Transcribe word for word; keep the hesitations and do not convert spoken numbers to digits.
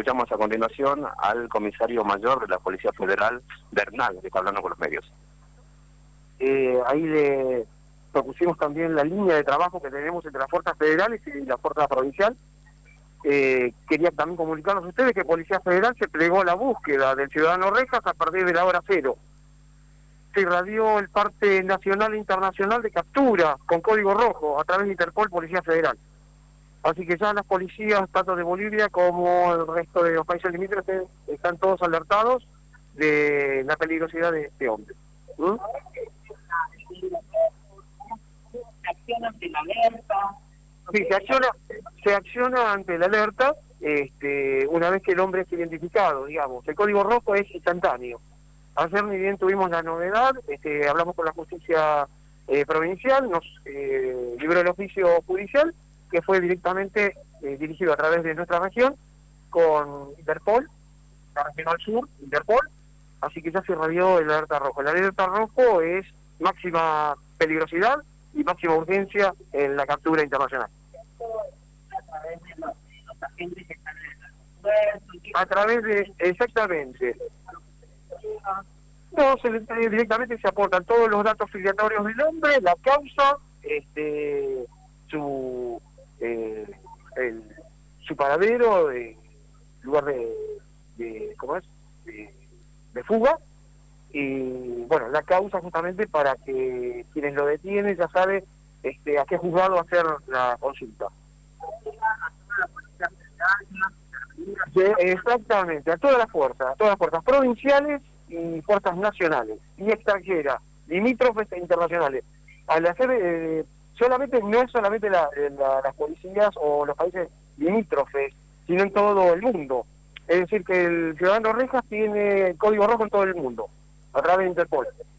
escuchamos a continuación al comisario mayor de la Policía Federal, Bernal, que está hablando con los medios. Eh, ahí le propusimos también la línea de trabajo que tenemos entre las fuerzas federales y la fuerza provincial. Eh, quería también comunicarnos a ustedes que Policía Federal se plegó a la búsqueda del ciudadano Rejas a partir de la hora cero. Se irradió el parte nacional e internacional de captura con código rojo a través de Interpol Policía Federal. Así que ya las policías, tanto de Bolivia como el resto de los países limítrofes, están todos alertados de la peligrosidad de este hombre. ¿Mm? ¿Se acciona ante la alerta? Sí, se acciona, se acciona ante la alerta este, una vez que el hombre es identificado, digamos. El código rojo es instantáneo. Ayer ni bien tuvimos la novedad, este, hablamos con la justicia eh, provincial, nos eh, libró el oficio judicial, que fue directamente eh, dirigido a través de nuestra región con Interpol, la regional sur, Interpol, así que ya se irradió el alerta rojo. El alerta rojo es máxima peligrosidad y máxima urgencia en la captura internacional. A través de los, de los agentes que están en el aeropuerto. A través de, exactamente. No, se le, eh, directamente se aportan todos los datos filiatorios del hombre, la causa, este, su eh, el, su paradero, eh, lugar de, de ¿cómo es? De, de fuga, y bueno, la causa justamente para que quienes lo detienen ya sabe este, a qué juzgado hacer la consulta. Sí, exactamente, a todas las fuerzas, a todas las fuerzas provinciales y fuerzas nacionales y extranjeras, limítrofes e internacionales. Al hacer eh, solamente, no es solamente la, la, las policías o los países limítrofes, sino en todo el mundo. Es decir, que el ciudadano Rejas tiene código rojo en todo el mundo, a través de Interpol.